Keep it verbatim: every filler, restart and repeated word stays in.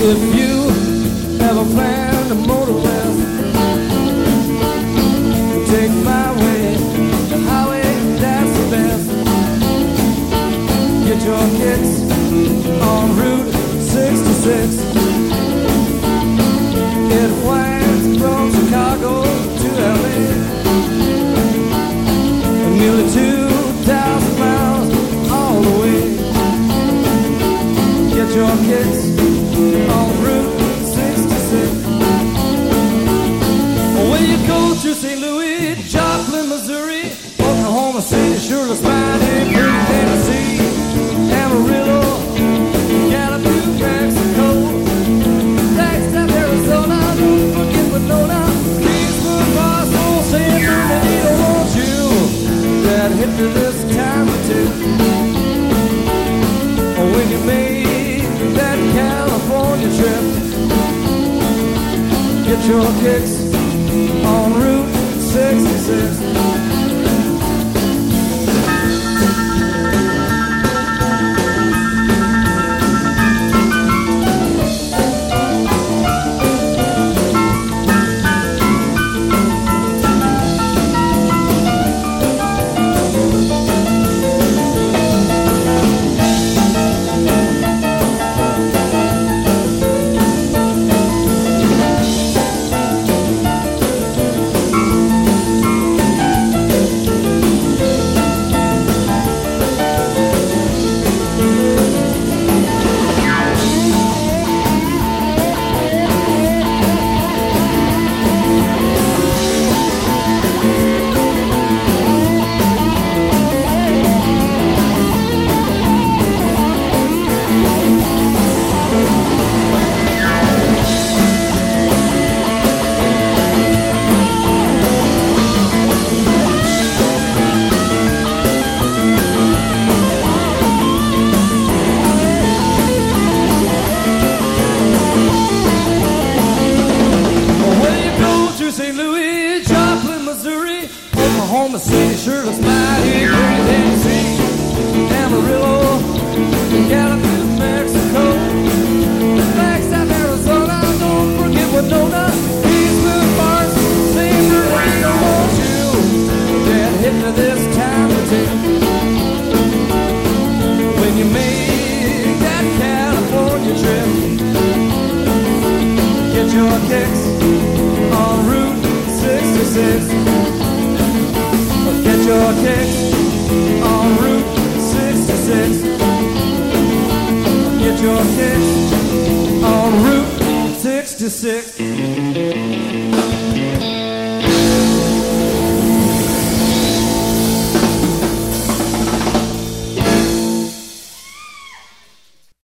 If you ever plan to motor west, take my way, the highway, that's the best. Get your kicks on Route sixty-six. It winds from Chicago to L A, nearly two thousand miles all the way. Get your kicks on Route sixty-six. When you go to Saint Louis, Joplin, Missouri, Oklahoma City, sure looks mighty pretty. Tennessee, Amarillo, Gallup, New Mexico, Flagstaff, Arizona, don't forget Winona, Greensburg, Roswell, San Bernardino. Won't you that hit me this time or two? When you made that California trip, get your kicks on Route sixty-six. Saint Louis, Joplin, Missouri, Oklahoma City, sure looks mighty pretty. Tennessee, Amarillo, Gallup, New Mexico, Flagstaff, Arizona, don't forget Winona, Greensburg, Barstow, San Bernardino. Won't you get hit me this time or two? When you make that California trip, get your kicks on Route sixty-six. Get your kicks on Route sixty-six. Get your kicks on Route sixty-six.